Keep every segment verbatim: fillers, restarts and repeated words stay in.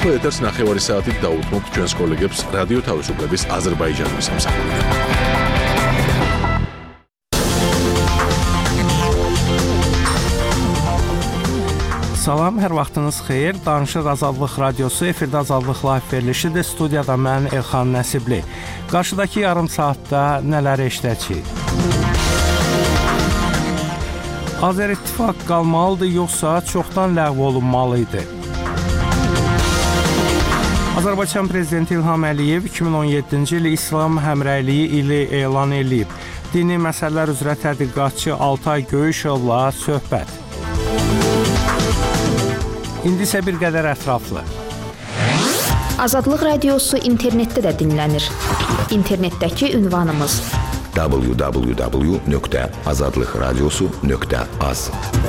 ახლა ეთერს ნახევარი საათით დაუთმობთ ჩვენს კოლეგებს რადიო თავისუფლების აზერბაიჯანის სამსახურიდან. Salam, hər vaxtınız xeyir. Danışıq Azadlıq Radiosu efirdə Azadlıq Live verilişidir. Studiyada mən Elxan Nəsibli. Qarşıdakı yarım saatda nələr eşidəcəyik? Azər-İttifaq qalmalıdır, yoxsa çoxdan ləğv olunmalı idi? Azərbaycan Prezidenti İlham Əliyev iki min on yeddinci il İslam Həmrəyliyi ili elan edib. Dini məsələlər üzrə tədqiqatçı Altay Göyüşovla söhbət. İndi isə bir qədər ətraflı. Azadlıq Radiosu internetdə də dinlənir. İnternetdəki ünvanımız w w w nöqtə azadlıqradiosu nöqtə az.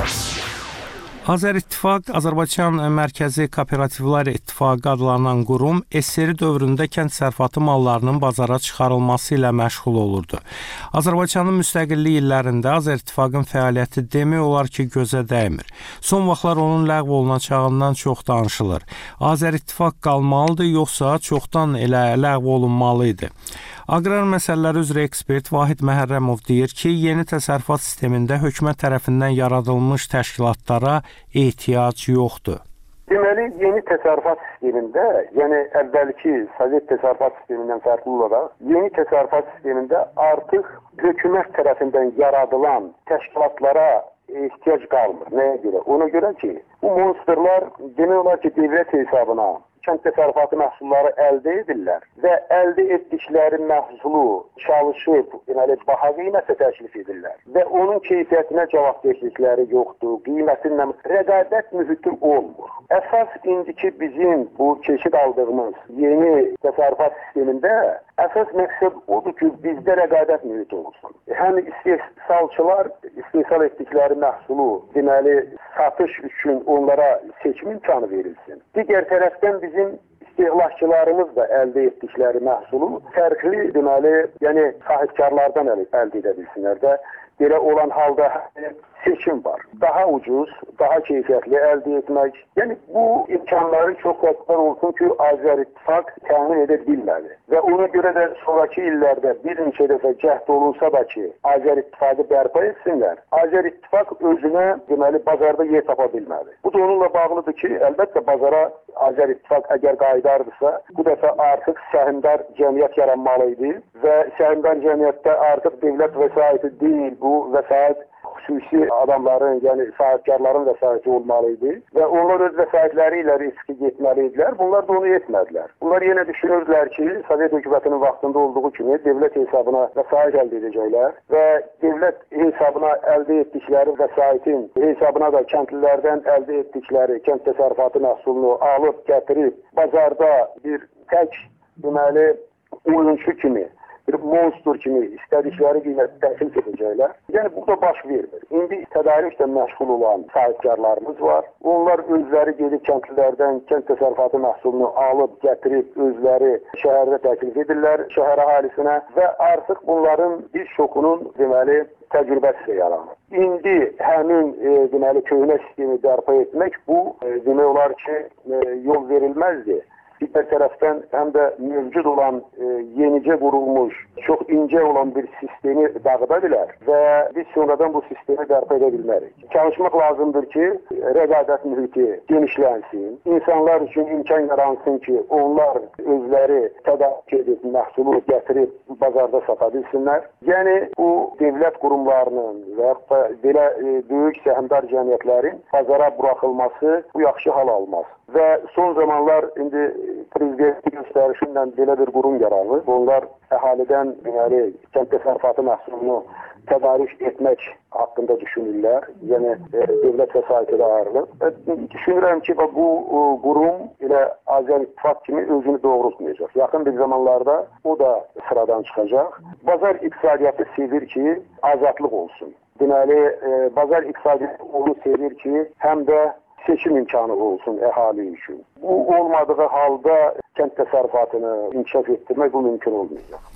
Azər-İttifaq, Azərbaycan Mərkəzi Kooperativlər İttifaqı adlanan qurum S S R dövründə kənd təsərrüfatı mallarının bazara çıxarılması ilə məşğul olurdu. Azərbaycanın müstəqillik illərində Azər-İttifaqın fəaliyyəti demək olar ki, gözə dəymir. Son vaxtlar onun ləğv olunacağından çox danışılır. Azər-İttifaq qalmalıdır, yoxsa çoxdan elə ləğv olunmalı idi? Aqrar məsələləri üzrə ekspert Vahid Məhərrəmov deyir ki, yeni təsərrüfat sistemində hökumət tərəfindən yaradılmış təşkilatlara ehtiyac yoxdur. Deməli, yeni təsərrüfat sistemində, yəni əvvəlki Sovet təsərrüfat sistemindən fərqli olaraq, yeni təsərrüfat sistemində artıq hökumət tərəfindən yaradılan təşkilatlara ehtiyac qalmır. Nəyə görə? Ona görə ki, bu monsterlar demək olar ki, dövlət hesabına kənd təsərrüfatı məhsulları əldə edirlər və əldə etdikləri məhsulu çalışıb, deməli, baha qiymətə təklif edirlər və onun keyfiyyətinə cavabdehlikləri yoxdur, qiymətinlə rəqabət mühiti olmur. Əsas indiki bizim bu keçid aldığımız yeni təsərrüfat sistemində əsas məqsəd odur ki, bizdə rəqabət mühiti olsun. Həm istehsalçılar istehsal etdikləri məhsulu, deməli, satış üçün onlara seçim imkanı verilsin. Digər tərəfdən bizim istehlakçılarımız da əldə etdikləri məhsulu fərqli, deməli, yəni sahibkarlardan əldə edə bilsinlər də. Belə olan halda seçim var. Daha ucuz, daha keyfiyyətli əldə etmək. Yəni bu imkanları çox qəsdlər olsun ki, Azər-İttifaq təmin edə bilmədi. Və ona görə də sonraki illərdə bir neçə dəfə cəhd olunsa da ki, Azər-İttifaqı bərpa etsinlər. Azər-İttifaq özünə, deməli, bazarda yer tapa bilmədi. Bu da onunla bağlıdır ki, əlbəttə bazara Azər-İttifaq əgər qayıdardısa, bu dəfə artıq səhmdar cəmiyyət yaranmalı idi və səhmdar cəmiyyətdə artıq dövlət vəsaiti deyil, bu vəsait xüsusi adamların, yəni sahibkarların vəsaiti olmalı idi və onlar öz vəsaitləri ilə riski getməli idilər. Bunlar da onu etmədilər. Bunlar yenə düşünürdülər ki, Sovet hökumətinin vaxtında olduğu kimi dövlət hesabına vəsait əldə edəcəklər və dövlət hesabına əldə etdikləri vəsaitin hesabına da kəndlilərdən əldə etdikləri kənd təsərrüfatı məhsulunu alıb, gətirib, bazarda bir tək, deməli, oyunçu kimi, bir monster kimi istədikləri qiymətə təklif edəcəklər. Yəni, bu da baş vermir. İndi tədarüklə məşğul olan sahibkarlarımız var. Onlar özləri gedib kəndlilərdən kənd təsərrüfatı məhsulunu alıb, gətirib, özləri şəhərdə təklif edirlər, şəhər əhalisinə və artıq bunların bir şokunun, deməli, təcrübəsi yaranır. İndi həmin, e, deməli, köhnə sistemi bərpa etmək bu, e, demək olar ki, e, yol verilməzdir. Digər tərəfdən həm də mövcud olan, e, yenicə qurulmuş, çox incə olan bir sistemi dağıda bilər və biz sonradan bu sistemi bərpa edə bilmərik. Çalışmaq lazımdır ki, rəqabət mühiti genişlənsin, insanlar üçün imkan yaransın ki, onlar özləri tədarük edib, məhsulu gətirib bazarda sata bilsinlər. Yəni, bu dövlət qurumlarının və yaxud da belə e, böyük səhmdar cəmiyyətlərin bazara buraxılması bu yaxşı hal almaz. Və son zamanlar indi prezidenti göstərişindən belə bir qurum yaranır. Onlar əhalidən, deməli, kənd təsərrüfatı məhsulunu tədarük etmək haqqında düşünürlər. Yəni, e, dövlət vəsaiti də ayrılır. E, düşünürəm ki, bu e, qurum elə Azər-İttifaq kimi özünü doğrultmayacaq. Yaxın bir zamanlarda o da sıradan çıxacaq. Bazar iqtisadiyyatı sevir ki, azadlıq olsun. Deməli, e, bazar iqtisadiyyatı onu sevir ki, həm də seçim imkanı olsun əhali üçün. Bu olmadığı halda kənd təsərrüfatını inkişaf etdirmək bu mümkün olmayacaq.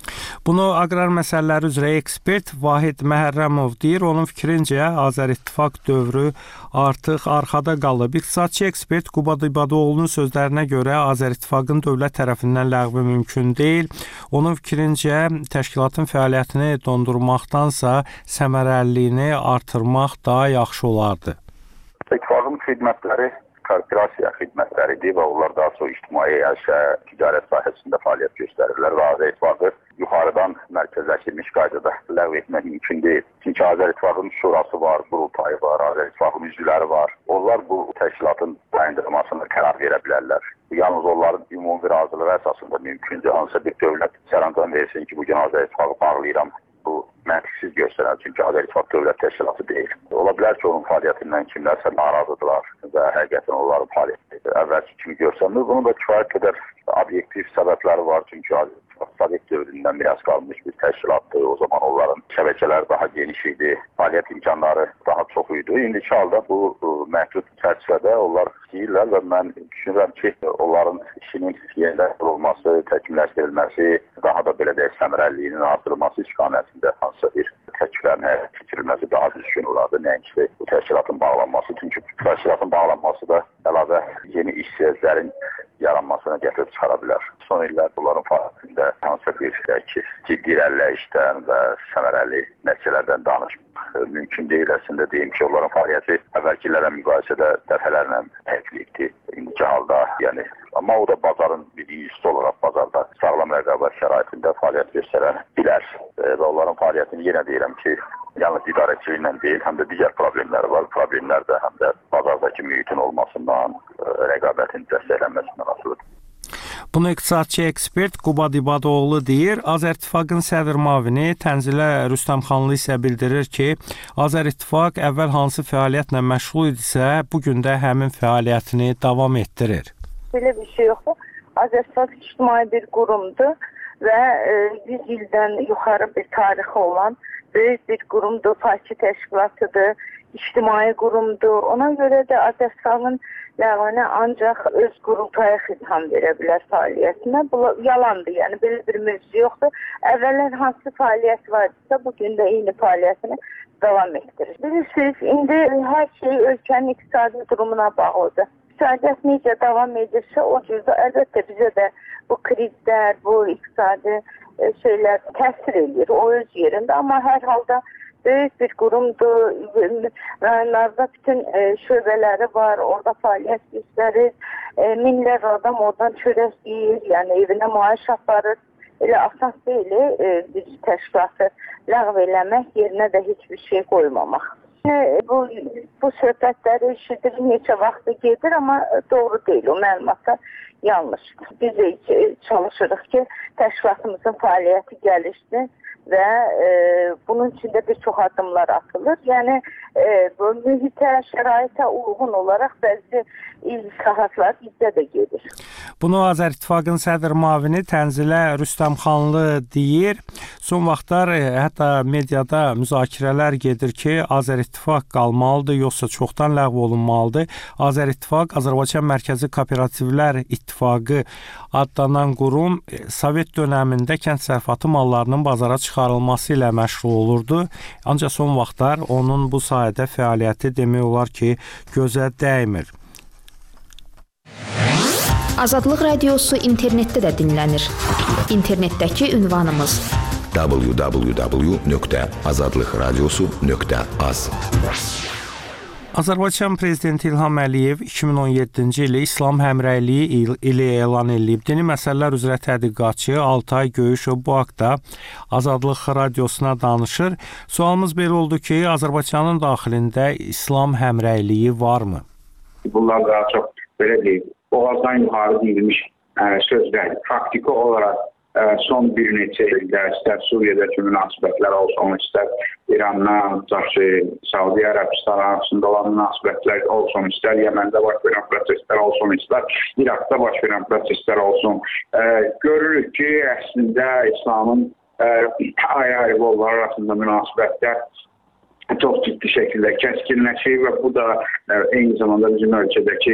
Bunu aqrar məsələləri üzrə ekspert Vahid Məhərrəmov deyir. Onun fikrincə Azərittifaq dövrü artıq arxada qalıb. İqtisadçı ekspert Qubad İbadoğlu'nun sözlərinə görə Azərittifaqın dövlət tərəfindən ləğvi mümkün deyil. Onun fikrincə təşkilatın fəaliyyətini dondurmaqdansa səmərəliliyini artırmaq daha yaxşı olardı. İttifaqın xidmətləri korporasiya xidmətləridir və onlar daha çox ictimai əşya, ticarət sahəsində fəaliyyət göstərirlər və Azərittifaqı yuxarıdan mərkəzləşdirilmiş qaydada ləğv etmək mümkün deyil. Çünki Azərittifaqın şurası var, qurultayı var, Azərittifaqın üzvləri var. Onlar bu təşkilatın dayandırılmasına qərar verə bilərlər. Yalnız onların ümumi razılığı əsasında mümkündür. Hansısa bir dövlət sərəncam versin ki, bugün Azərittifaqı bağlayıram. Bu məntiqsiz göstərər, çünki Azərittifaq dövlət təşkilatı deyil. Ola bilər ki, onun fəaliyyətindən kimlərsə narazıdırlar və həqiqətən onların fəaliyyəti əvvəlki kimi görsənmir. Bunun da kifayət qədər obyektiv səbəbləri var, çünki Azərittifaq Sovet dövründən biraz qalmış bir təşkilatdır. O zaman onların şəbəkələri daha geniş idi, fəaliyyət imkanları daha çox idi. İndiki halda bu məhdud çərçivədə onlar istəyirlər və mən düşünürəm ki, onların işinin yenidən qurulması, təkmilləşdirilməsi, daha da belə deyək, səmərəliliyinin artırılması istiqamətində hansısa bir təkliflərin həyata keçirilməsi daha düzgün olardı. Nəinki bu təşkilatın bağlanması, çünki bu təşkilatın bağlanması da əlavə yeni işsizlərin yaranmasına gətirib çıxara bilər. Son illər bunların fəaliyyətində hansısa bir ki, ciddi irəliləyişdən və səmərəli nəticələrdən danışmaq mümkün deyil. Əslində deyim ki, onların fəaliyyəti əvvəlkilərlə müqayisədə dəfələrlə təklikdir. İndiki halda, yəni, amma o da bazarın bir üstü olaraq bazarda sağlam rəqabət şəraitində fəaliyyət göstərə bilər. Və onların fəaliyyətini yenə deyirəm ki, yalnız idarəçiliklə deyil, həm də digər problemləri var. Problemlər də həm də bazardakı mühitin olmasından, rəqabətin dəstəklənməsindən asılıdır. Bunu iqtisadçı ekspert Qubad İbadoğlu deyir. Azərittifaqın sədr müavini Tənzilə Rüstəmxanlı isə bildirir ki, Azərittifaq əvvəl hansı fəaliyyətlə məşğul idisə, bu gün də həmin fəaliyyətini davam etdirir. Belə bir şey yoxdur. Azərittifaq ictimai bir qurumdur və yüz ildən yuxarı bir tarixi olan böyük bir qurumdur, Fakir təşkilatıdır, ictimai qurumdur. Ona görə də Azərittifaqın ləğvinə ancaq öz qurultaya xitam verə bilər fəaliyyətinə. Bu yalandır, yəni belə bir mövzu yoxdur. Əvvəllər hansı fəaliyyət var idisə, bugün də eyni fəaliyyətini davam etdirir. Bilirsiniz, indi hər şey ölkənin iqtisadi durumuna bağlıdır. İqtisadiyyat necə davam edirsə, o cürdə əlbəttə bizə də bu krizlər, bu iqtisadi şeylər təsir edir, o öz yerində, amma hər halda böyük bir qurumdur, rayonlarda bütün e, şöbələri var, orada fəaliyyət göstərir, e, minlərlə adam oradan çörək yeyir, yəni evinə maaş aparır. Elə asas deyil, e, bir təşkilatı ləğv eləmək, yerinə də heç bir şey qoymamaq. Yəni, bu, bu söhbətləri eşidir, neçə vaxtı gedir, amma doğru deyil, o məlumatlar yanlışdır. Biz də çalışırıq ki, təşkilatımızın fəaliyyəti gəlişsin və e, bunun üçün də bir çox addımlar atılır. Yəni e, bu mühitə, şəraitə uyğun olaraq bəzi islahatlar bizdə də gedir. Bunu Azərittifaqın sədr müavini Tənzilə Rüstəmxanlı deyir. Son vaxtlar e, hətta mediada müzakirələr gedir ki, Azərittifaq qalmalıdır, yoxsa çoxdan ləğv olunmalıdır. Azərittifaq Azərbaycan Mərkəzi Kooperativlər İttifaqı adlanan qurum e, Sovet dönəmində kənd sərfatı mallarının bazara çıxarılması ilə məşğul olurdu. Ancaq son vaxtlar onun bu sahədə fəaliyyəti demək olar ki, gözə dəymir. Azadlıq Radiosu internetdə də dinlənir. İnternetdəki ünvanımız w w w nöqtə azadlıq radiosu nöqtə az. Azərbaycan Prezidenti İlham Əliyev iki min on yeddinci ili İslam həmrəyliyi ili elan edilib. Dini məsələlər üzrə tədqiqatçı Altay Göyüşov bu haqda Azadlıq Radiosuna danışır. Sualımız belə oldu ki, Azərbaycanın daxilində İslam həmrəyliyi varmı? Bunlar daha çox belə deyil, boğazdan yuxarı deyilmiş sözlər, praktiki olaraq son bir neçə ildə istər Suriyədəki münasibətlər olsun, istər İranla, Saudi Ərəbistan arasında olan münasibətlər olsun, istər Yəməndə baş verən proseslər olsun, istər İraqda baş verən proseslər olsun. Görürük ki, əslində İslamın ayrı-ayrı qollar arasında münasibətlər çox ciddi şəkildə kəskinləşir və bu da eyni zamanda bizim ölkədəki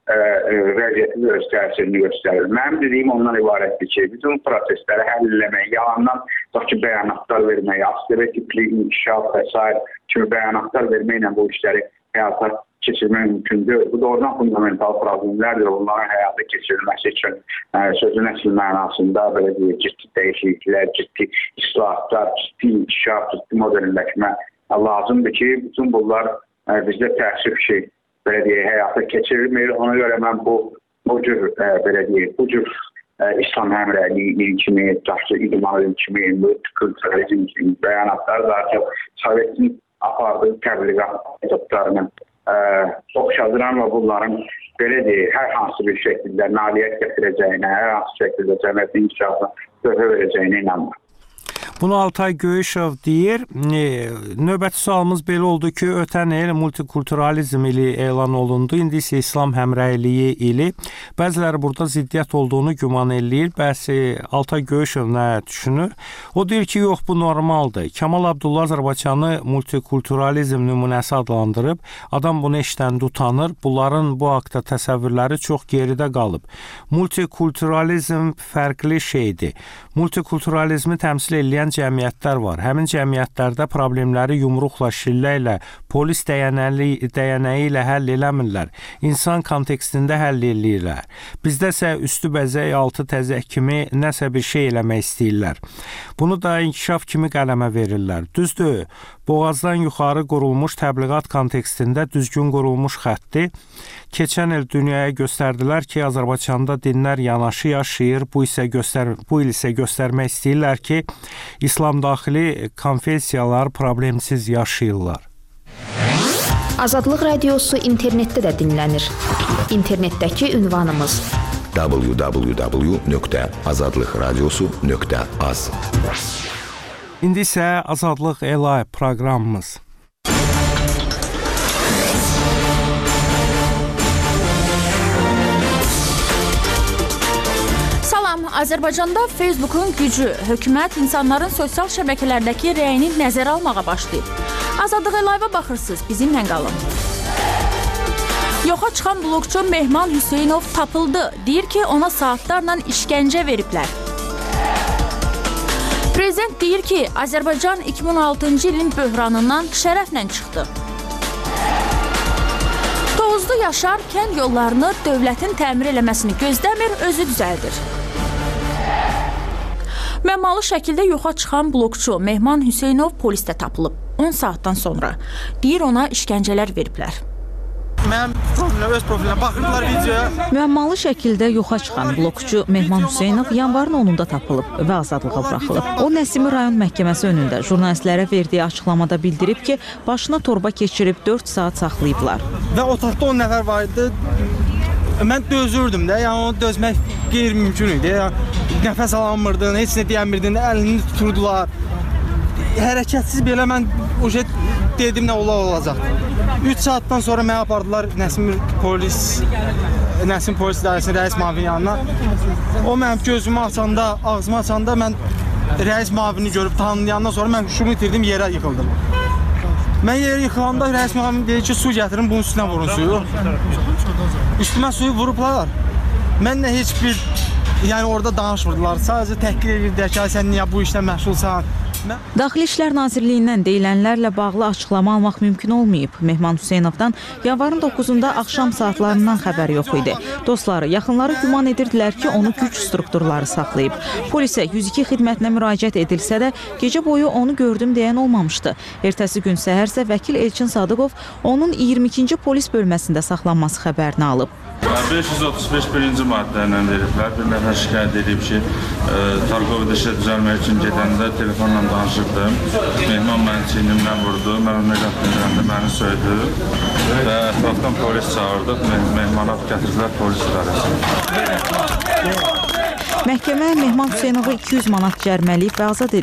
vəziyyətin öz təsirini göstərir. Mənim dediyim ondan ibarətdir ki, bütün prosesləri həll eləmək, yalandan ki, bəyanatlar vermək, stereotipli inkişaf və s. kimi bəyanatlar verməklə bu işləri həyata keçirmək mümkündür. Bu doğrudan fundamental problemlərdir. Onların həyata keçirilməsi üçün sözün əsl mənasında belə deyək, ciddi dəyişikliklər, ciddi islahatlar, ciddi inkişaf, ciddi modernləşmə lazımdır ki, bütün bunlar bizdə təəssüf ki, belə deyək, həyata keçirilmir. Ona görə mən bu, bu cür, belə deyək, bu cür İslam həmrəyliyi kimi, daşlı idmanı kimi, multikulturalizm kimi bəyanatlar da artıq Sovetin apardığı təbliğat metodlarının oxşadıran və bunların belə deyək, hər hansı bir şəkildə nailiyyət gətirəcəyinə, hər hansı şəkildə cəmiyyətin inkişafına töhfə verəcəyinə inanmır. Bunu Altay Göyüşov deyir. Növbəti sualımız belə oldu ki, ötən il multikulturalizm ili elan olundu. İndi isə İslam həmrəyliyi ili. Bəziləri burada ziddiyyət olduğunu güman eləyir. Bəzi Altay Göyüşov nə düşünür? O deyir ki, yox, bu normaldır. Kamal Abdulla Azərbaycanı multikulturalizm nümunəsi adlandırıb. Adam bunu eşidəndə utanır. Bunların bu haqda təsəvvürləri çox geridə qalıb. Multikulturalizm fərqli şeydir. Multikulturalizmi təmsil eləyən cəmiyyətlər var. Həmin cəmiyyətlərdə problemləri yumruqla, şilləylə, polis dəyənəyi, dəyənəyi ilə həll eləmirlər. İnsan kontekstində həll eləyirlər. Bizdə isə üstü bəzək, altı təzək kimi nəsə bir şey eləmək istəyirlər. Bunu da inkişaf kimi qələmə verirlər. Düzdür, boğazdan yuxarı qurulmuş təbliğat kontekstində düzgün qurulmuş xətti keçən il dünyaya göstərdilər ki, Azərbaycanda dinlər yanaşı yaşayır. Bu isə göstər bu il isə göstərmək istəyirlər ki, İslam daxili konfessiyalar problemsiz yaşayırlar. Azadlıq Radiosu internetdə də dinlənir. İnternetdəki ünvanımız w w w nöqtə azadlıq radiosu nöqtə az. İndi isə Azadlıq Elay proqramımız. Azərbaycanda Facebookun gücü, hökumət insanların sosial şəbəkələrdəki rəyini nəzərə almağa başlayıb. Azadlıq Elayva baxırsınız, bizimlə qalın. Yoxa çıxan blogçu Mehman Hüseynov tapıldı. Deyir ki, ona saatlarla işgəncə veriblər. Prezident deyir ki, Azərbaycan iki min on altıncı ilin böhranından şərəflə çıxdı. Tovuzlu Yaşar kənd yollarını dövlətin təmir eləməsini gözləmir, özü düzəldir. Məmmalı şəkildə yoxa çıxan blogçu Mehman Hüseynov polisdə tapılıb. on saatdan sonra. Deyir, ona işgəncələr veriblər. Mənim profilimə, öz profilimə baxırdılar videoya. Müəmmalı şəkildə yoxa çıxan blogçu Mehman Hüseynov yanvarın onunda tapılıb və azadlığa buraxılıb. O, Nəsimi rayon məhkəməsi önündə jurnalistlərə verdiyi açıqlamada bildirib ki, başına torba keçirib dörd saat saxlayıblar. Və otaqda on nəfər var idi. Mən dözürdüm də, yəni onu dözmək qeyri-mümkün idi. Yəni, nəfəs alanmırdın, heç nə deyəmirdin, əlini tuturdular. Hərəkətsiz belə mən o şey dedim nə ola olacaq. üç saatdan sonra mənə apardılar Nəsim polis, Nəsim polis idarəsinin rəis müavini yanına. O mənim gözümü açanda, ağzımı açanda mən rəis müavini görüb tanıyandan sonra mən şunu itirdim, yerə yıxıldım. Mən yerə yıxılanda rəis müavini deyir ki, su gətirin, bunun üstünə vurun suyu. Üstümə suyu vurublar. Mən də heç bir, yəni orada danışmırdılar. Sadəcə təhqir edirlər ki, sən niyə bu işlə məşğulsan? Daxili İşlər Nazirliyindən deyilənlərlə bağlı açıqlama almaq mümkün olmayıb. Mehman Hüseynovdan yanvarın doqquzunda axşam saatlarından xəbər yox idi. Dostları, yaxınları güman edirdilər ki, onu güc strukturları saxlayıb. Polisə yüz iki xidmətinə müraciət edilsə də, gecə boyu onu gördüm deyən olmamışdı. Ertəsi gün səhərsə vəkil Elçin Sadıqov onun iyirmi ikinci polis bölməsində saxlanması xəbərini alıb. beş yüz otuz beş birinci maddə ilə veriblər. Bir nəfər şikayət edib ki, Tarkovda işə düzəlmək üçün gedəndə telefonla danışırdım. Mehman məni çiynimlə vurdu. Mən ona qatlayanda məni söydü və ətrafdan polis çağırdıq. Mehmana gətirdilər polis idarəsinə. Məhkəmə Mehman Hüseynovu iki yüz manat cərməliyib və azad edib.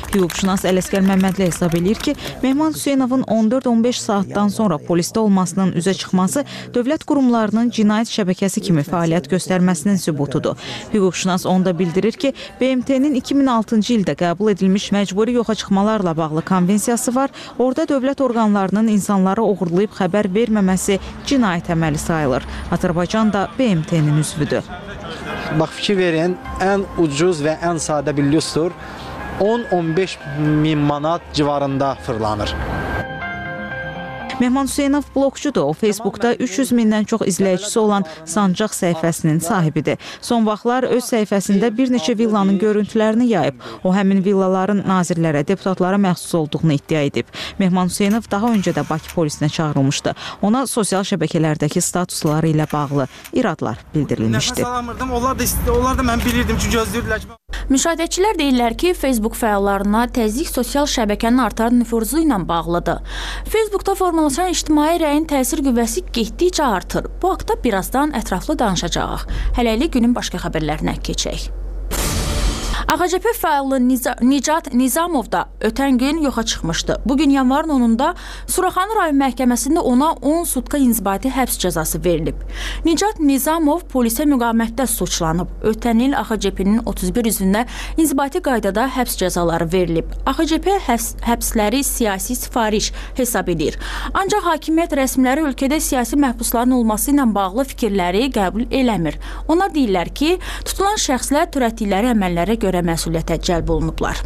Hüquqşünas Ələsgər Məmmədli hesab edir ki, Mehman Hüseynovun on dörd on beş saatdan sonra polisdə olmasının üzə çıxması dövlət qurumlarının cinayət şəbəkəsi kimi fəaliyyət göstərməsinin sübutudur. Hüquqşünas onda bildirir ki, B M T-nin iki min altıncı ildə qəbul edilmiş məcburi yoxa çıxmalarla bağlı konvensiyası var. Orada dövlət orqanlarının insanları oğurlayıb xəbər verməməsi cinayət əməli sayılır. Azərbaycan da B M T-nin üzvüdür. Bax, fikir verin, ən ucuz və ən sadə bir lüstur on on beş min manat civarında fırlanır. Mehman Hüseynov blokçudur. O, Facebookda üç yüz mindən çox izləyicisi olan Sancaq səhifəsinin sahibidir. Son vaxtlar öz səhifəsində bir neçə villanın görüntülərini yayıb. O, həmin villaların nazirlərə, deputatlara məxsus olduğunu iddia edib. Mehman Hüseynov daha öncə də Bakı polisinə çağırılmışdı. Ona sosial şəbəkələrdəki statusları ilə bağlı iradlar bildirilmişdi. Nəfəs alamırdım. Onlar da, onlar da mən bilirdim ki, gözləyirdilər ki... Müşahidəçilər deyirlər ki, Facebook fəallarına təzyiq sosial şəbəkənin artan nüfuzu ilə bağlıdır. Facebookda formalaşan ictimai rəyin təsir qüvvəsi getdikcə artır. Bu haqda birazdan ətraflı danışacağıq. Hələlik günün başqa xəbərlərinə keçək. A X C P fəalı Nicat Nizamov da ötən gün yoxa çıxmışdı. Bugün yanvarın onunda Suraxanı rayon məhkəməsində ona on sutka inzibati həbs cəzası verilib. Nicat Nizamov polisə müqavimətdə suçlanıb. Ötən il A X C P-nin otuz bir üzvünə inzibati qaydada həbs cəzaları verilib. A X C P həbs, həbsləri siyasi sifariş hesab edir. Ancaq hakimiyyət rəsmiləri ölkədə siyasi məhbusların olması ilə bağlı fikirləri qəbul eləmir. Onlar deyirlər ki, tutulan şəxslər törətdikləri əməllərə görə məsuliyyətə cəlb olunublar.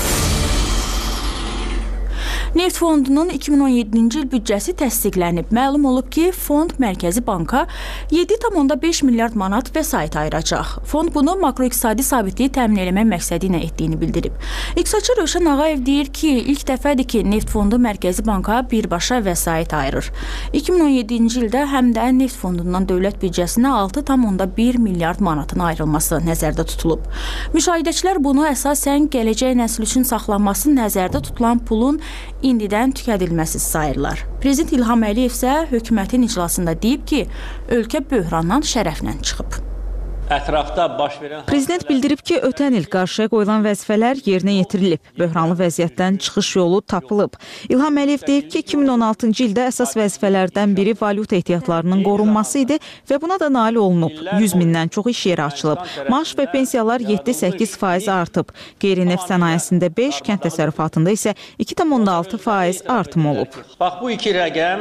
Neft fondunun iki min on yeddinci il büdcəsi təsdiqlənib. Məlum olub ki, fond Mərkəzi Banka yeddi tam beş milyard manat vəsait ayıracaq. Fond bunu makroiqtisadi sabitliyi təmin etmək məqsədi ilə etdiyini bildirib. İqtisadçı Rövşən Ağayev deyir ki, ilk dəfədir ki, Neft fondu Mərkəzi Banka birbaşa vəsait ayırır. iki min on yeddinci ildə həm də Neft fondundan dövlət büdcəsinə altı tam bir milyard manatın ayrılması nəzərdə tutulub. Müşahidəçilər bunu əsasən gələcək nəsil üçün saxlanması nəzərdə tutulan pulun indidən tükədilməsi sayırlar. Prezident İlham Əliyev isə hökumətin iclasında deyib ki, ölkə böhrandan şərəflə çıxıb. Ətrafda baş verən... Prezident bildirib ki, ötən il qarşıya qoyulan vəzifələr yerinə yetirilib. Böhranlı vəziyyətdən çıxış yolu tapılıb. İlham Əliyev deyib ki, iki min on altıncı ildə əsas vəzifələrdən biri valyuta ehtiyatlarının qorunması idi və buna da nail olunub. yüz mindən çox iş yeri açılıb. Maaş və pensiyalar yeddi səkkiz faiz artıb. Qeyri-neft sənayesində beş, kənd təsərrüfatında isə iki tam altı faiz artım olub. Bax, bu iki rəqəm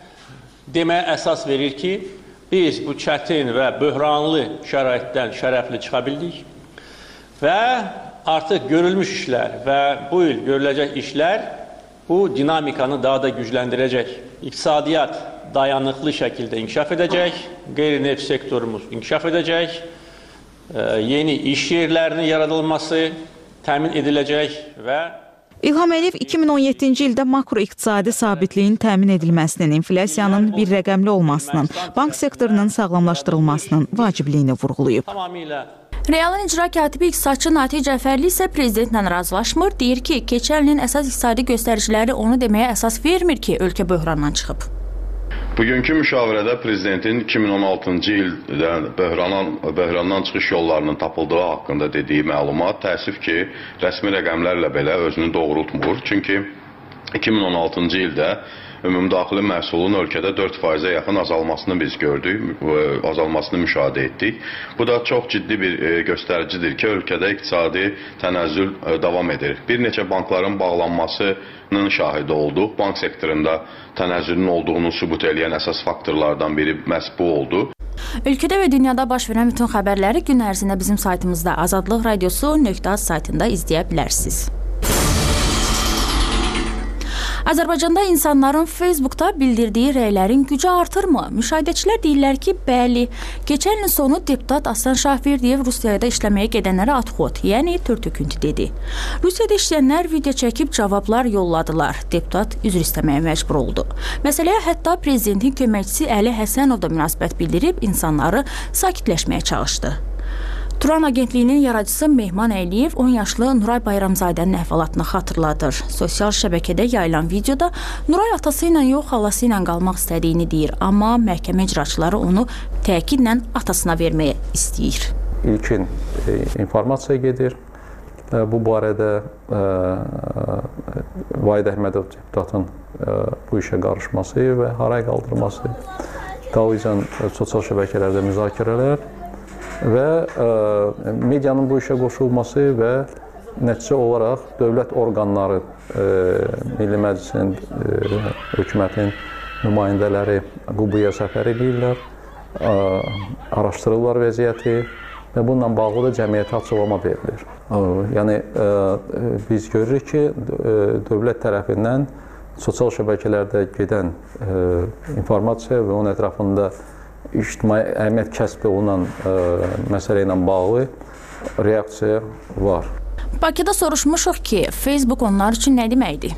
deməyə əsas verir ki, biz bu çətin və böhranlı şəraitdən şərəfli çıxa bildik və artıq görülmüş işlər və bu il görüləcək işlər bu dinamikanı daha da gücləndirəcək. İqtisadiyyat dayanıqlı şəkildə inkişaf edəcək, qeyri-neft sektorumuz inkişaf edəcək, yeni iş yerlərinin yaradılması təmin ediləcək və İlham Əliyev iki min on yeddinci ildə makroiqtisadi sabitliyin təmin edilməsinin, inflyasiyanın bir rəqəmli olmasının, bank sektorunun sağlamlaşdırılmasının vacibliyini vurğulayıb. Realın icra katibi iqtisadçı Natiq Cəfərli isə prezidentlə razılaşmır. Deyir ki, keçən ilin əsas iqtisadi göstəriciləri onu deməyə əsas vermir ki, ölkə böhrandan çıxıb. Bugünkü müşavirədə prezidentin iki min on altıncı ildə böhrandan, böhrandan çıxış yollarının tapıldığı haqqında dediyi məlumat təəssüf ki, rəsmi rəqəmlərlə belə özünü doğrultmur. Çünki iki min on altıncı ildə ümumdaxili məhsulun ölkədə dörd faizə yaxın azalmasını biz gördük, azalmasını müşahidə etdik. Bu da çox ciddi bir göstəricidir ki, ölkədə iqtisadi tənəzzül davam edir. Bir neçə bankların bağlanmasının şahidi olduq. Bank sektorunda tənəzzülün olduğunu sübut edən əsas faktorlardan biri məhz bu oldu. Ölkədə və dünyada baş verən bütün xəbərləri gün ərzində bizim saytımızda azadlıq radiosu nöqtə az saytında izləyə bilərsiniz. Azərbaycanda insanların Facebookda bildirdiyi rəylərin gücü artırmı? Müşahidəçilər deyirlər ki, bəli. Keçən ilin sonu deputat Aslan Şahverdiyev Rusiyada işləməyə gedənlərə adxod, yəni tör-töküntü dedi. Rusiyada işləyənlər video çəkib cavablar yolladılar. Deputat üzr istəməyə məcbur oldu. Məsələyə hətta prezidentin köməkçisi Əli Həsənov da münasibət bildirib insanları sakitləşməyə çalışdı. Turan agentliyinin yaradıcısı Mehman Əliyev on yaşlı Nuray Bayramzadənin əhvalatını xatırladır. Sosial şəbəkədə yayılan videoda Nuray atası ilə yox, xalası ilə qalmaq istədiyini deyir, amma məhkəmə icraçıları onu təkidlə atasına verməyə istəyir. İlkin e, informasiya gedir, bu barədə Vahid Əhmədov deputatın bu işə qarışması və haray qaldırması, dalıycan sosial şəbəkələrdə müzakirələr və medianın bu işə qoşulması və nəticə olaraq dövlət orqanları, Milli Məclisin, hökumətin nümayəndələri Qubuya səfər edirlər, araşdırırlar vəziyyəti və bununla bağlı da cəmiyyətə açıqlama verilir. Yəni, biz görürük ki, dövlət tərəfindən sosial şəbəkələrdə gedən informasiya və onun ətrafında ictimai əhəmiyyət kəsb olunan məsələ ilə bağlı reaksiya var. Bakıda soruşmuşuq ki, Facebook onlar üçün nə deməkdir?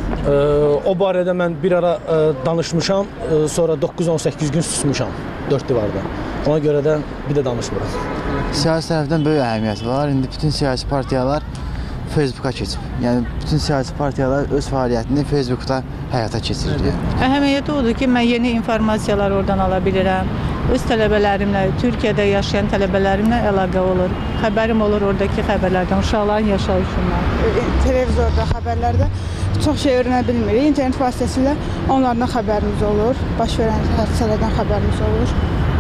O barədə mən bir ara danışmışam, sonra doqquz on səkkiz gün susmuşam dörd divarda. Ona görə də bir də danışmıram. Siyasi tərəfdən böyük əhəmiyyəti var. İndi bütün siyasi partiyalar Facebooka keçib. Yəni, bütün siyasi partiyalar öz fəaliyyətini Facebookda həyata keçirir. Əhəmiyyəti odur ki, mən yeni informasiyalar oradan ala bilirəm. Öz tələbələrimlə, Türkiyədə yaşayan tələbələrimlə əlaqə olur. Xəbərim olur oradakı xəbərlərdən, uşaqların yaşayışından. Televizorda, xəbərlərdə çox şey öyrənə bilmirik. İnternet vasitəsilə onlardan xəbərimiz olur. Baş verən hadisələrdən xəbərimiz olur.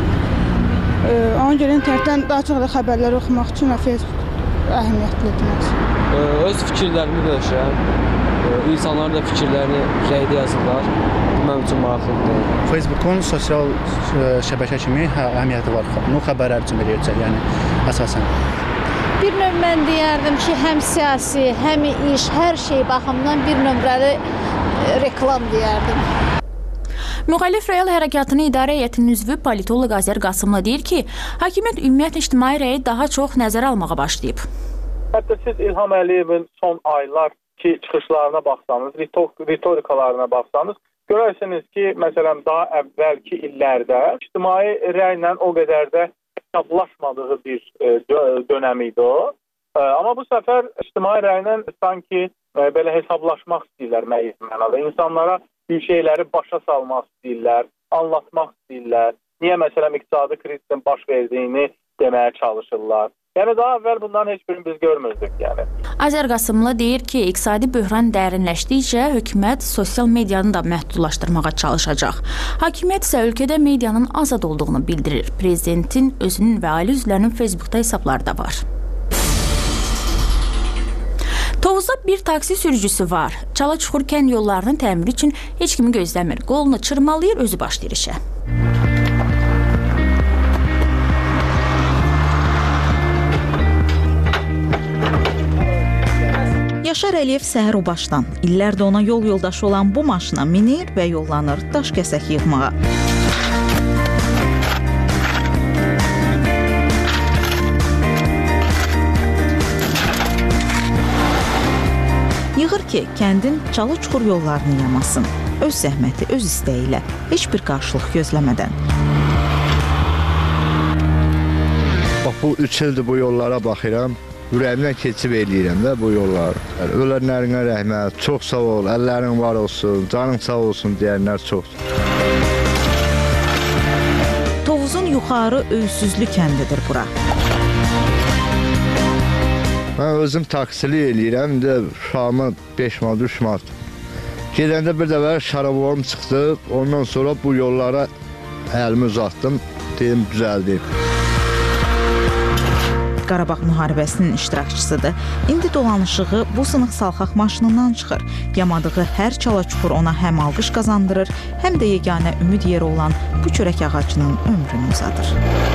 Ona görə internetdən daha çox xəbərləri oxumaq üçün Facebook əhəmiyyətlidir. Öz fikirlərimi bölüşürəm. İnsanlar da fikirlərini rəydə yazırlar. Mənim üçün maraqlıdır. Facebookun sosial şəbəkə kimi əhəmiyyəti var. Bunu xəbərlər üçün verilir, yəni əsasən. Bir növ mən deyərdim ki, həm siyasi, həm iş, hər şey baxımdan bir nömrəli reklam deyərdim. Müxalif Real Hərəkatının İdarə Heyətinin üzvü politoloq Azər Qasımlı deyir ki, hakimiyyət ümumiyyətlə ictimai rəyi daha çox nəzərə almağa başlayıb. Hətta siz İlham Əliyevin son aylarki çıxışlarına baxsanız, ritorikalarına baxsanız, görərsiniz ki, məsələn, daha əvvəlki illərdə ictimai rəylə o qədər də hesablaşmadığı bir dönəm idi o. Amma bu səfər ictimai rəylə sanki belə hesablaşmaq istəyirlər müəyyən mənada. İnsanlara bir şeyləri başa salmaq istəyirlər, anlatmaq istəyirlər. Niyə məsələn iqtisadi krizin baş verdiyini deməyə çalışırlar. Yəni daha əvvəl bundan heç birini biz görmürdük, yəni. Azər Qasımlı deyir ki, iqtisadi böhran dərinləşdikcə hökumət sosial medianı da məhdudlaşdırmağa çalışacaq. Hakimiyyət isə ölkədə medianın azad olduğunu bildirir. Prezidentin özünün və ailə üzvlərinin Facebookda hesabları da var. Tovuzda bir taksi sürücüsü var. Çala-Çuxur kənd yollarının təmiri üçün heç kimi gözləmir. Qolunu çırmalayır, özü başlayır işə. Yaşar Əliyev səhər o başdan, illərdə ona yol yoldaşı olan bu maşına minir və yollanır daş kəsək yığmağa. Yığır ki, kəndin Çala-Çuxur yollarını yamasın. Öz zəhməti, öz istəyi ilə, heç bir qarşılıq gözləmədən. Bax, bu üç ildir bu yollara baxıram. Ürəyimdən keçib eləyirəm də bu yolları. Ölənlərinə rəhmət, çox sağ ol, əllərin var olsun, canın sağ olsun deyənlər çoxdur. Tovuzun yuxarı Öysüzlü kəndidir bura. Mən özüm taksili eləyirəm, indi şamı beş manat, üç manat. Gedəndə bir dəfə şaraboğum çıxdı, ondan sonra bu yollara əlimi uzatdım, deyim düzəldim. Qarabağ müharibəsinin iştirakçısıdır. İndi dolanışığı bu sınıq salxaq maşınından çıxır. Yamadığı hər Çala-Çuxur ona həm alqış qazandırır, həm də yeganə ümid yeri olan bu çörək ağacının ömrünü uzadır.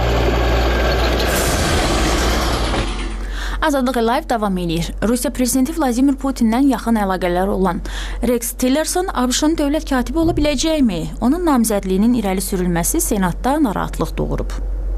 Azadlıq Live davam edir. Rusiya prezidenti Vladimir Putinlə yaxın əlaqələri olan Rex Tillerson ABŞ-ın dövlət katibi ola biləcəkmi? Onun namizədliyinin irəli sürülməsi Senatda narahatlıq doğurub.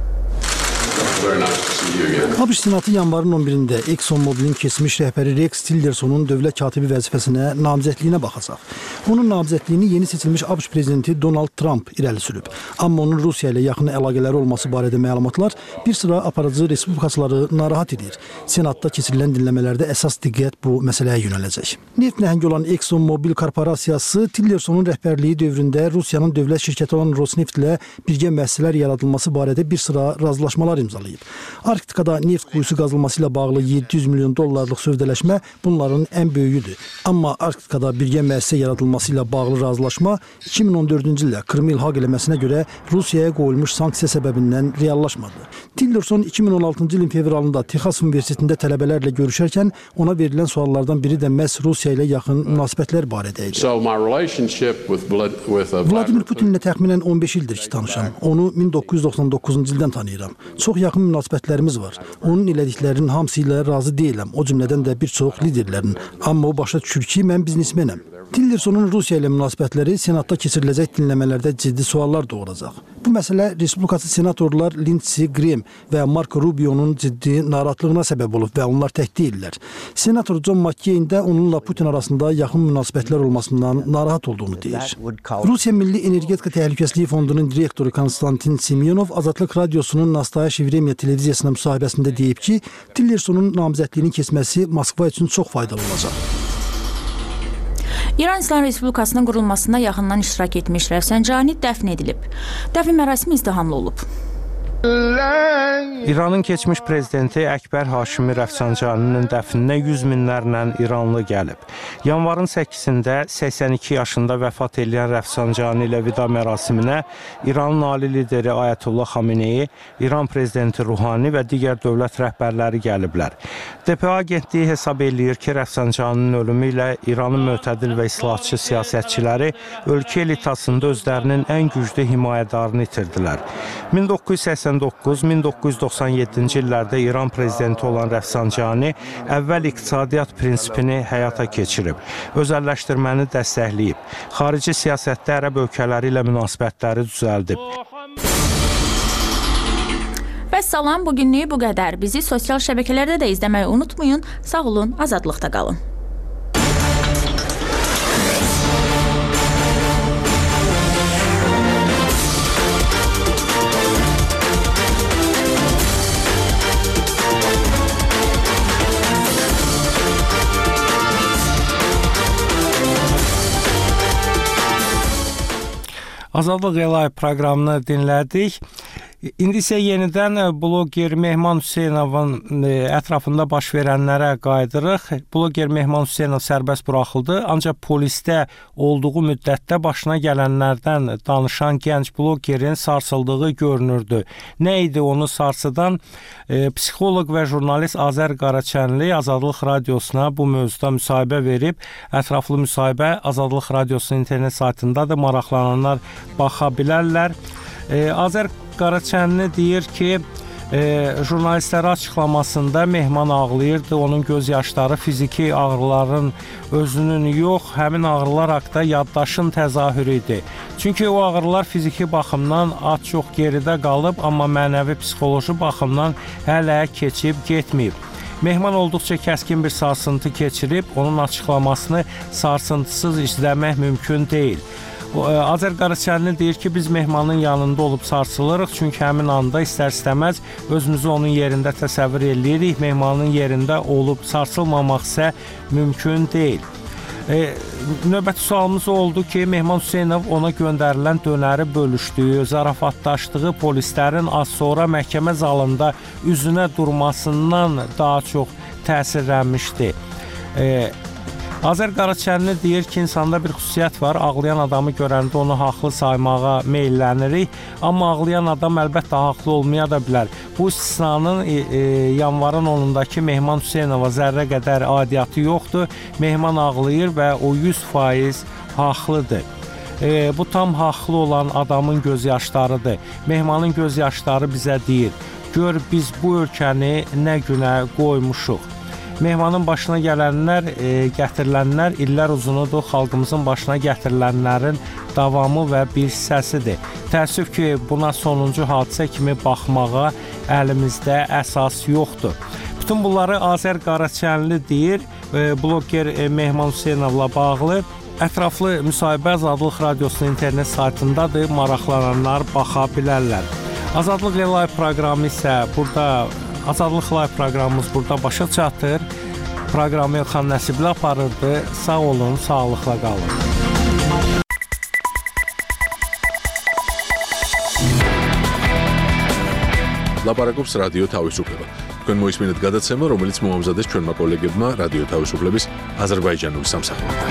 ABŞ Senatı yanvarın on birində ExxonMobilin keçmiş rəhbəri Rex Tillersonun dövlət katibi vəzifəsinə namizədliyinə baxacaq. Onun namizədliyini yeni seçilmiş ABŞ prezidenti Donald Trump irəli sürüb. Amma onun Rusiya ilə yaxın əlaqələri olması barədə məlumatlar bir sıra aparıcı respublikaçıları narahat edir. Senatda keçirilən dinləmələrdə əsas diqqət bu məsələyə yönələcək. Neft nəhəngi olan ExxonMobil korporasiyası Tillersonun rəhbərliyi dövründə Rusiyanın dövlət şirkəti olan Rosneft ilə birgə müəssisələr yaradılması barədə bir sıra razılaşmalar imzalayıb. Arktikada neft quyusu qazılması ilə bağlı yeddi yüz milyon dollarlıq sövdələşmə bunların ən böyüyüdür. Amma Arktikada birgə müəssisə yaradılması ilə bağlı razılaşma iki min on dördüncü ildə Krımı ilhaq eləməsinə görə Rusiyaya qoyulmuş sanksiya səbəbindən reallaşmadı. Tillerson iki min on altıncı ilin fevralında Texas Universitetində tələbələrlə görüşərkən ona verilən suallardan biri də məhz Rusiya ilə yaxın münasibətlər barədə idi. So my relationship with, with uh, Vladimir Putinlə təxminən on beş ildir ki, tanışam. Onu min doqquz yüz doxsan doqquzuncu ildən tanıyıram. Çox yaxın münasibətlərimiz var. Onun elədiklərinin hamısı ilə razı deyiləm, o cümlədən də bir çox liderlərin. Amma o başa düşür ki, mən biznesmenəm. Tillersonun Rusiya ilə münasibətləri Senatda keçiriləcək dinləmələrdə ciddi suallar doğuracaq. Bu məsələ Respublikaçı senatorlar Lindsey Graham və Marco Rubio'nun ciddi narahatlığına səbəb olub və onlar tək deyirlər. Senator John McCain də onunla Putin arasında yaxın münasibətlər olmasından narahat olduğunu deyir. Rusiya Milli Energetika Təhlükəsizliyi Fondunun direktoru Konstantin Semyonov Azadlıq Radiosunun Nastaya Şevremiya televiziyasına müsahibəsində deyib ki, Tillersonun namizədliyinin keçməsi Moskva üçün çox faydalı olacaq. İran İslam Respublikasının qurulmasında yaxından iştirak etmiş Rəfsanjani dəfn edilib. Dəfn mərasimi izdihamlı olub. İranın keçmiş prezidenti Əkbər Haşimi Rəfsanjaninin dəfninə yüz minlərlə İranlı gəlib. Yanvarın səkkizində səksən iki yaşında vəfat edən Rəfsanjani ilə vida mərasiminə İranın ali lideri Ayətullah Xameneyi, İran prezidenti Ruhani və digər dövlət rəhbərləri gəliblər. D P A agentliyi hesab eləyir ki, Rəfsanjaninin ölümü ilə İranın mötədil və islahatçı siyasətçiləri ölkə elitasında özlərinin ən güclü himayədarını itirdilər. min doqquz yüz səksən doqquz min doqquz yüz doxsan yeddinci illərdə İran prezidenti olan Rəfsanjani əvvəl iqtisadiyyat prinsipini həyata keçirib, özəlləşdirməni dəstəkləyib, xarici siyasətdə ərəb ölkələri ilə münasibətləri düzəldib. Vəssalam, bugünlük bu qədər. Bizi sosial şəbəkələrdə də izləməyi unutmayın. Sağ olun, azadlıqda qalın. Azadlıq Elay proqramını dinlədik. İndi isə yenidən bloger Mehman Hüseynovun ətrafında baş verənlərə qayıdırıq. Bloger Mehman Hüseynov sərbəst buraxıldı, ancaq polisdə olduğu müddətdə başına gələnlərdən danışan gənc blogerin sarsıldığı görünürdü. Nə idi onu sarsıdan? E, psixoloq və jurnalist Azər Qaraçənli Azadlıq Radiosuna bu mövzuda müsahibə verib. Ətraflı müsahibə Azadlıq Radiosunun internet saytındadır, maraqlananlar baxa bilərlər. E, Azər Qaraçənli deyir ki, e, jurnalistlərə açıqlamasında Mehman ağlayırdı, onun göz yaşları fiziki ağrıların özünün yox, həmin ağrılar haqqında yaddaşın təzahürü idi. Çünki o ağrılar fiziki baxımdan az çox geridə qalıb, amma mənəvi psixoloji baxımdan hələ keçib getməyib. Mehman olduqca kəskin bir sarsıntı keçirib, onun açıqlamasını sarsıntısız izləmək mümkün deyil. Azər Qaraçənli deyir ki, biz Mehmanın yanında olub sarsılırıq, çünki həmin anda istər-istəməz özümüzü onun yerində təsəvvür eləyirik. Mehmanın yerində olub sarsılmamaq isə mümkün deyil. E, növbəti sualımız oldu ki, Mehman Hüseynov ona göndərilən dönəri bölüşdüyü, zarafatlaşdığı polislərin az sonra məhkəmə zalında üzünə durmasından daha çox təsirlənmişdi. E, Azər Qaraçənli deyir ki, insanda bir xüsusiyyət var, ağlayan adamı görəndə onu haqlı saymağa meyillənirik, amma ağlayan adam əlbəttə haqlı olmaya da bilər. Bu istisnanın e, e, yanvarın onundakı Mehman Hüseynova zərrə qədər adiyyatı yoxdur. Mehman ağlayır və o yüz faiz haqlıdır. E, bu tam haqlı olan adamın gözyaşlarıdır. Mehmanın gözyaşları bizə deyir, gör biz bu ölkəni nə günə qoymuşuq. Mehmanın başına gələnlər, e, gətirilənlər illər uzunudur, xalqımızın başına gətirilənlərin davamı və bir hissəsidir. Təəssüf ki, buna sonuncu hadisə kimi baxmağa əlimizdə əsas yoxdur. Bütün bunları Azər Qaraçənli deyir, e, bloger e, Mehman Hüseynovla bağlı. Ətraflı müsahibə Azadlıq Radiosunun internet saytındadır, maraqlananlar baxa bilərlər. Azadlıq Elay proqramı isə burada Azadlıq Live proqramımız burada başa çatır. Proqramı Elxan Nəsibli aparırdı. Sağ olun, sağlıqla qalın. ლაპარაკობს რადიო თავისუფლება. თქვენ მოისმინეთ გადაცემა, რომელიც მოამზადეს ჩვენმა კოლეგებმა რადიო თავისუფლების აზერბაიჯანული სამსახურიდან.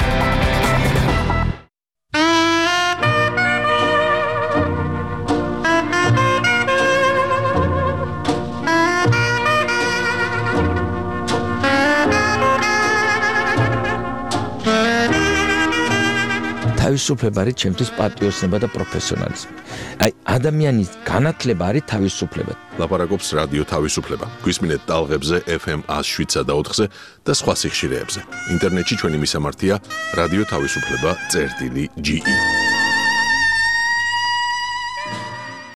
თავისუფლება არის ჩემთვის პატრიოტიზმი და პროფესიონალიზმი. აი ადამიანის განათლება არის თავისუფლება. ლაპარაკობს რადიო თავისუფლება. გვისმინეთ ტალღებზე ეფ ემ one oh seven და ოთხზე და სხვა სიხშირეებზე. ინტერნეტში ჩვენი მისამართია რადიო თავისუფლება წერტილი ჯი ი.